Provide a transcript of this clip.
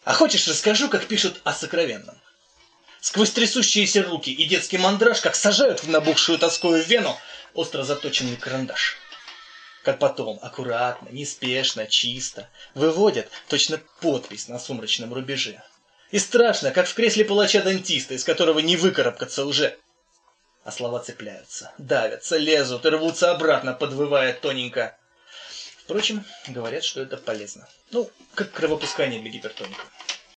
А хочешь, расскажу, как пишут о сокровенном? Сквозь трясущиеся руки и детский мандраж, как сажают в набухшую тоскою вену остро заточенный карандаш. Как потом, аккуратно, неспешно, чисто выводят точно подпись на сумрачном рубеже. И страшно, как в кресле палача-дантиста, из которого не выкарабкаться уже. А слова цепляются, давятся, лезут и рвутся обратно, подвывая тоненько. Впрочем, говорят, что это полезно. Ну, как кровопускание для гипертоника.